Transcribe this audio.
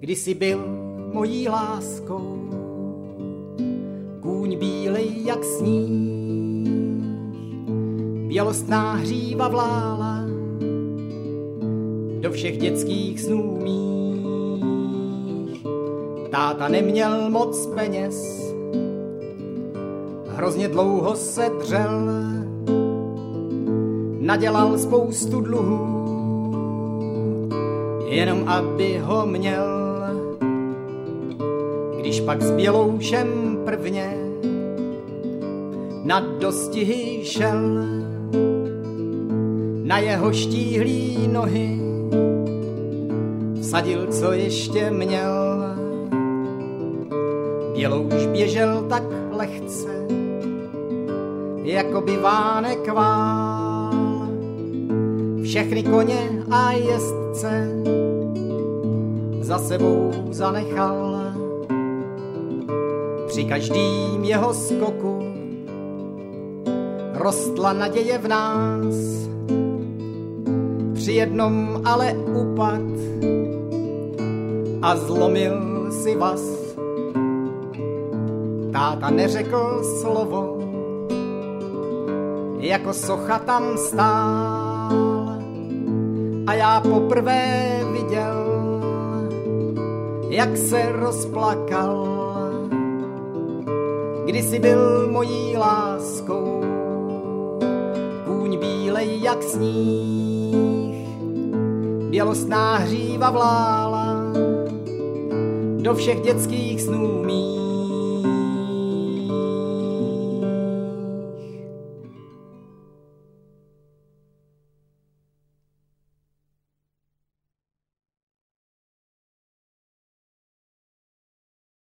kdysi byl mojí láskou, kůň bílej jak sníh, bělostná hříva vlála do všech dětských snů mých. Táta neměl moc peněz, hrozně dlouho se dřel, nadělal spoustu dluhů, jenom aby ho měl. Když pak s Běloušem prvně na dostihy šel, na jeho štíhlý nohy vsadil, co ještě měl. Bělouš běžel tak lehce, jako by vánek vál, všechny koně a jezdce za sebou zanechal. Při každým jeho skoku rostla naděje v nás, při jednom ale upad a zlomil si vaz. Táta neřekl slovo, jako socha tam stál, a já poprvé viděl, jak se rozplakal. Kdysi byl mojí láskou, kůň bílej jak sníh, bělostná hříva vlála do všech dětských snů mých.